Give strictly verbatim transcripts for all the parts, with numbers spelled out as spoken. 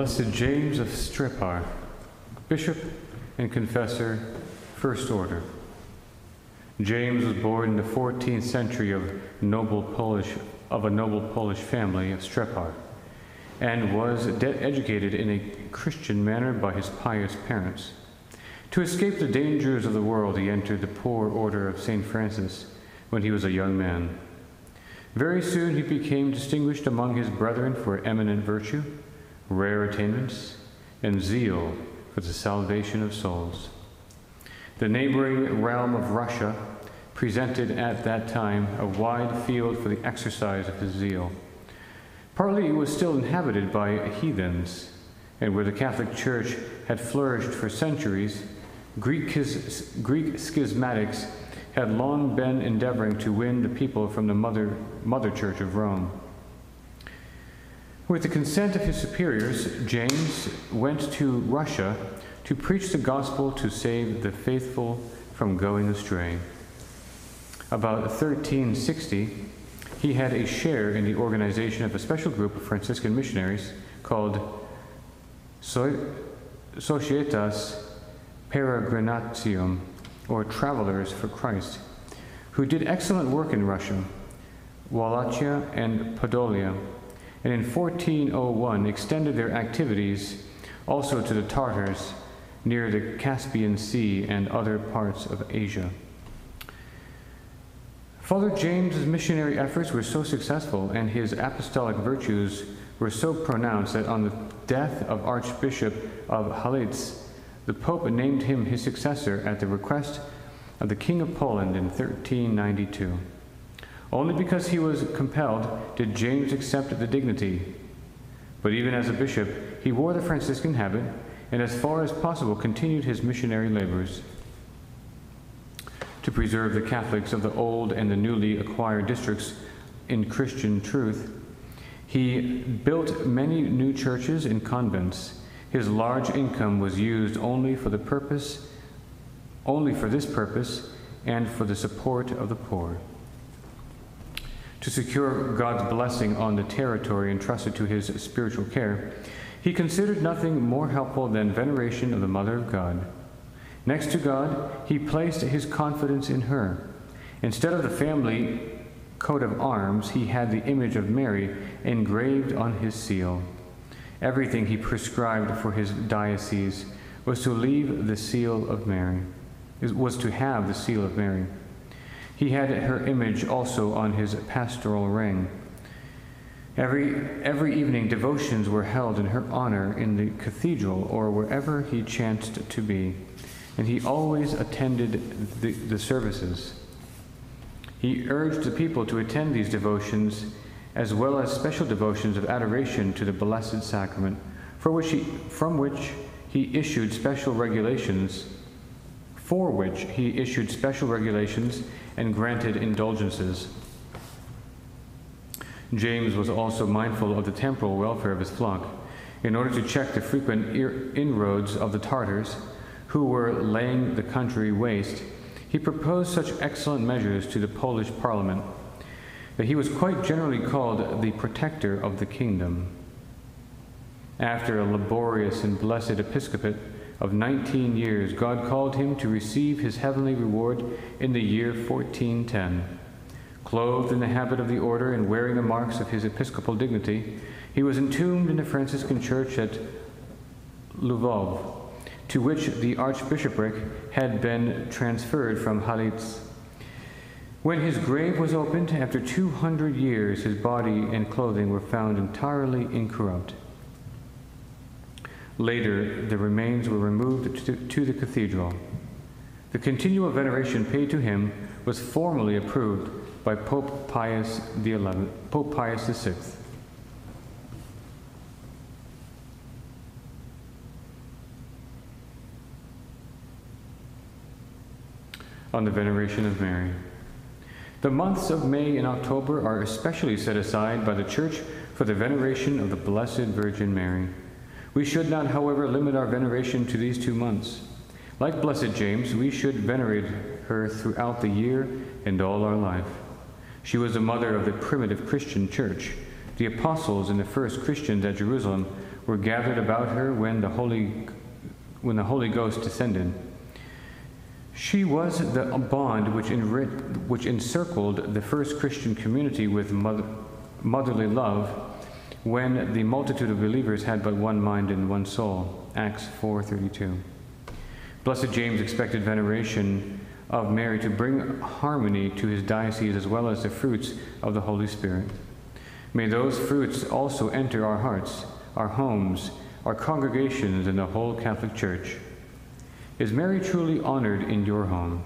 Blessed James of Strepar, Bishop and Confessor, First Order. James was born in the fourteenth century of, noble Polish, of a noble Polish family of Strepar, and was educated in a Christian manner by his pious parents. To escape the dangers of the world, he entered the poor order of Saint Francis when he was a young man. Very soon he became distinguished among his brethren for eminent virtue, rare attainments, and zeal for the salvation of souls. The neighboring realm of Russia presented at that time a wide field for the exercise of his zeal. Partly it was still inhabited by heathens, and where the Catholic Church had flourished for centuries, Greek, Greek schismatics had long been endeavoring to win the people from the mother, mother Church of Rome. With the consent of his superiors, James went to Russia to preach the gospel to save the faithful from going astray. About thirteen sixty, he had a share in the organization of a special group of Franciscan missionaries called Societas Peregrinatium, or Travelers for Christ, who did excellent work in Russia, Wallachia, and Podolia, and in fourteen oh one extended their activities also to the Tartars near the Caspian Sea and other parts of Asia. Father James's missionary efforts were so successful and his apostolic virtues were so pronounced that on the death of Archbishop of Halitz, the Pope named him his successor at the request of the King of Poland in thirteen ninety-two. Only because he was compelled did James accept the dignity. But even as a bishop, he wore the Franciscan habit and as far as possible continued his missionary labors. To preserve the Catholics of the old and the newly acquired districts in Christian truth, he built many new churches and convents. His large income was used only for the purpose, only for this purpose, and for the support of the poor. To secure God's blessing on the territory entrusted to his spiritual care, he considered nothing more helpful than veneration of the Mother of God. Next to God, he placed his confidence in her. Instead of the family coat of arms, he had the image of Mary engraved on his seal. Everything he prescribed for his diocese was to leave the seal of Mary, was to have the seal of Mary. He had her image also on his pastoral ring. Every, every evening devotions were held in her honor in the cathedral or wherever he chanced to be, and he always attended the, the services. He urged the people to attend these devotions as well as special devotions of adoration to the Blessed Sacrament, for which he, from which he issued special regulations, for which he issued special regulations and granted indulgences. James was also mindful of the temporal welfare of his flock. In order to check the frequent inroads of the Tartars, who were laying the country waste, he proposed such excellent measures to the Polish Parliament that he was quite generally called the protector of the kingdom. After a laborious and blessed episcopate of nineteen years, God called him to receive his heavenly reward in the year fourteen ten. Clothed in the habit of the order and wearing the marks of his episcopal dignity, he was entombed in the Franciscan church at Lvov, to which the archbishopric had been transferred from Halitz. When his grave was opened, after two hundred years, his body and clothing were found entirely incorrupt. Later, the remains were removed to, to the cathedral. The continual veneration paid to him was formally approved by Pope Pius the eleventh, Pope Pius the sixth. On the veneration of Mary. The months of May and October are especially set aside by the Church for the veneration of the Blessed Virgin Mary. We should not, however, limit our veneration to these two months. Like Blessed James, we should venerate her throughout the year and all our life. She was the mother of the primitive Christian church. The apostles and the first Christians at Jerusalem were gathered about her when the Holy, when the Holy Ghost descended. She was the bond which, enri- which encircled the first Christian community with mother, motherly love, when the multitude of believers had but one mind and one soul. Acts four thirty-two. Blessed James expected veneration of Mary to bring harmony to his diocese as well as the fruits of the Holy Spirit. May those fruits also enter our hearts, our homes, our congregations, and the whole Catholic Church. Is Mary truly honored in your home?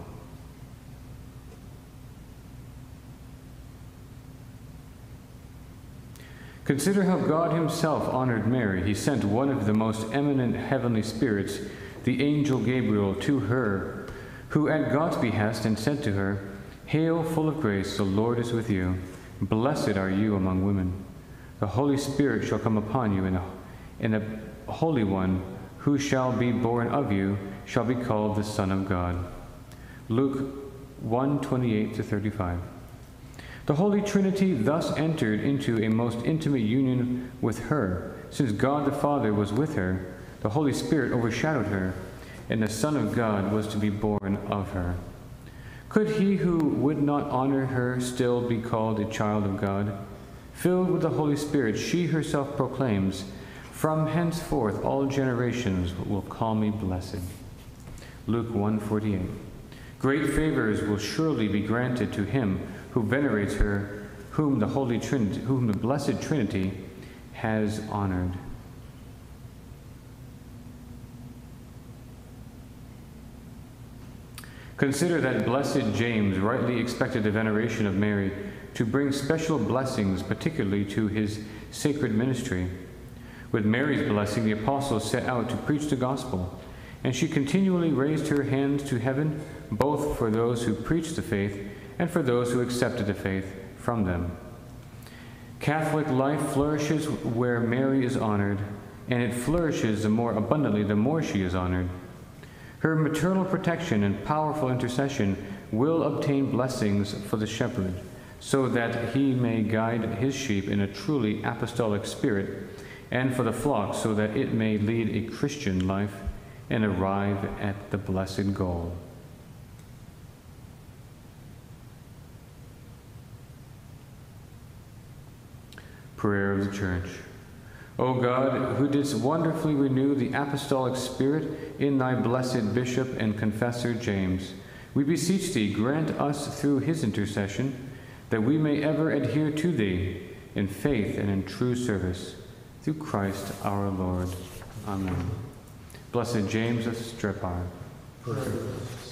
Consider how God himself honored Mary. He sent one of the most eminent heavenly spirits, the angel Gabriel, to her, who at God's behest and said to her, "Hail, full of grace, the Lord is with you. Blessed are you among women. The Holy Spirit shall come upon you, and the, and the Holy One, who shall be born of you, shall be called the Son of God." Luke one twenty-eight to thirty-five. The Holy Trinity thus entered into a most intimate union with her. Since God the Father was with her, the Holy Spirit overshadowed her, and the Son of God was to be born of her. Could he who would not honor her still be called a child of God? Filled with the Holy Spirit, she herself proclaims, "From henceforth all generations will call me blessed." Luke one forty-eight. Great favors will surely be granted to him who venerates her, whom the Holy Trinity, whom the Blessed Trinity has honored. Consider that blessed James rightly expected the veneration of Mary to bring special blessings, particularly to his sacred ministry. With Mary's blessing, the apostles set out to preach the gospel, and she continually raised her hands to heaven, both for those who preached the faith and for those who accepted the faith from them. Catholic life flourishes where Mary is honored, and it flourishes the more abundantly the more she is honored. Her maternal protection and powerful intercession will obtain blessings for the shepherd, so that he may guide his sheep in a truly apostolic spirit, and for the flock, so that it may lead a Christian life and arrive at the blessed goal. Prayer of the Church. O God, who didst wonderfully renew the apostolic spirit in thy blessed bishop and confessor James, we beseech thee, grant us through his intercession that we may ever adhere to thee in faith and in true service, through Christ our Lord. Amen. Blessed James of Strepar, pray for us.